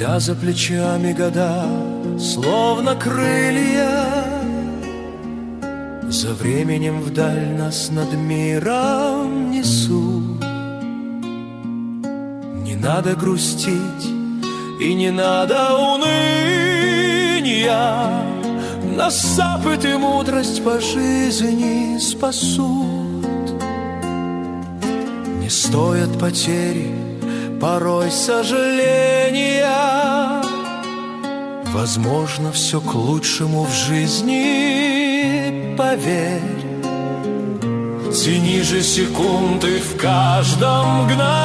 Когда за плечами года, словно крылья, за временем вдаль нас над миром несут. Не надо грустить и не надо уныния, нас опыт и мудрость по жизни спасут. Не стоят потери, порой сожаления, возможно, все к лучшему в жизни, поверь. Цени же секунды в каждом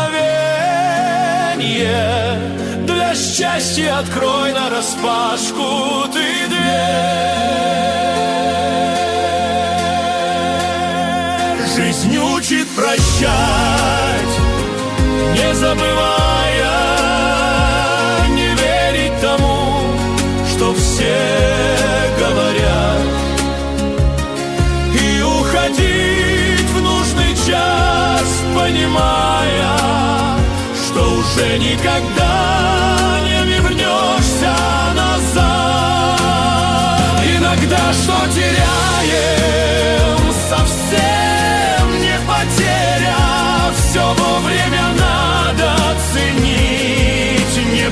мгновенье, для счастья открой нараспашку ты дверь. Жизнь учит прощать, не забывая, не верить тому, что все говорят, и уходить в нужный час, понимая, что уже никогда не вернешься назад. Иногда что теряем, совсем не потеря, все вовремя надо ценить, не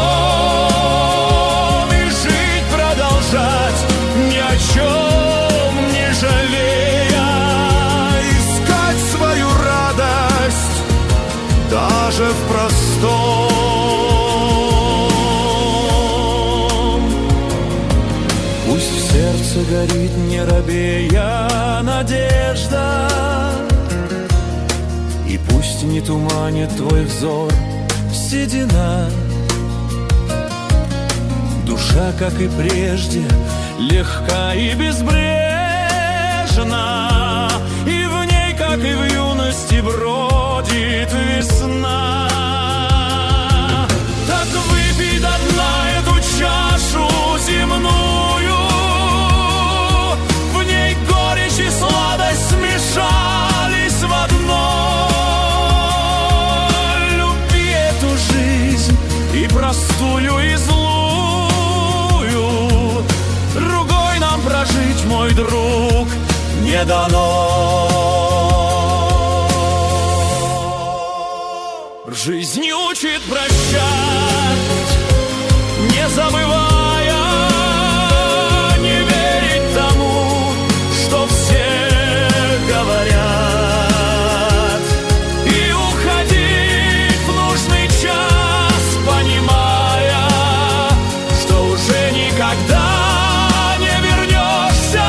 потом, и жить продолжать, ни о чем не жалея, искать свою радость даже в простом. Пусть в сердце горит, не робея, надежда, и пусть не туманит твой взор седина. Душа, как и прежде, легка и безбрежна, и в ней, как и в юности, бродит весна. Так выпей до дна эту чашу земную, в ней горечь и сладость смешались в одно. Люби эту жизнь, и простую, и злую, другой нам прожить, мой друг, не дано. Жизнь учит прощать, не забывая, не верить тому, что все говорят, и уходить в нужный час, понимая, что уже никогда не вернешься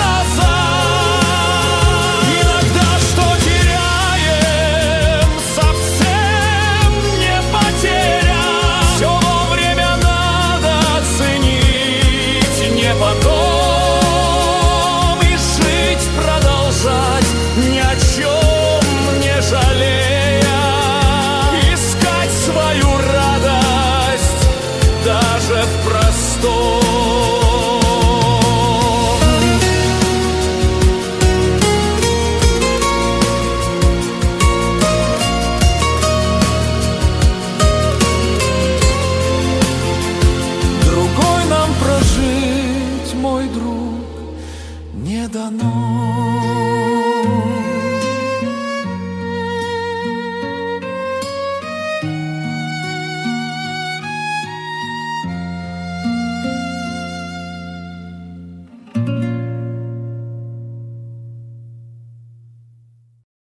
назад. Иногда что теряем, совсем не потеря, все вовремя надо ценить, не потом, и жить продолжать, ни о чем не жалея, искать свою радость даже в простом. Другой нам прожить, мой друг, не дано.